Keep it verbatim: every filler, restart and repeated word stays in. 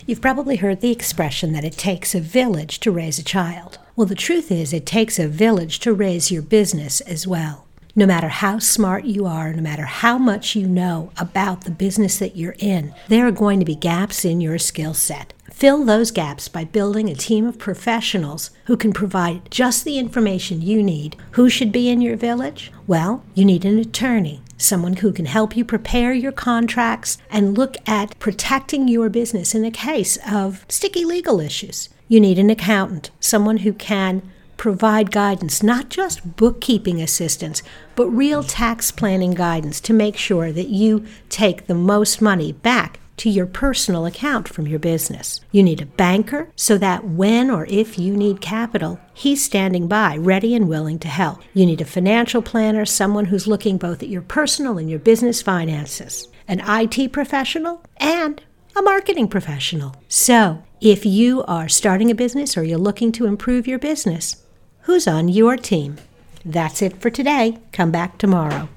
You've probably heard the expression that it takes a village to raise a child. Well, the truth is it takes a village to raise your business as well. No matter how smart you are, no matter how much you know about the business that you're in, there are going to be gaps in your skill set. Fill those gaps by building a team of professionals who can provide just the information you need. Who should be in your village? Well, you need an attorney, someone who can help you prepare your contracts and look at protecting your business in the case of sticky legal issues. You need an accountant, someone who can provide guidance, not just bookkeeping assistance, but real tax planning guidance to make sure that you take the most money back to your personal account from your business. You need a banker so that when or if you need capital, he's standing by, ready and willing to help. You need a financial planner, someone who's looking both at your personal and your business finances, an I T professional, and a marketing professional. So, if you are starting a business or you're looking to improve your business, who's on your team? That's it for today. Come back tomorrow.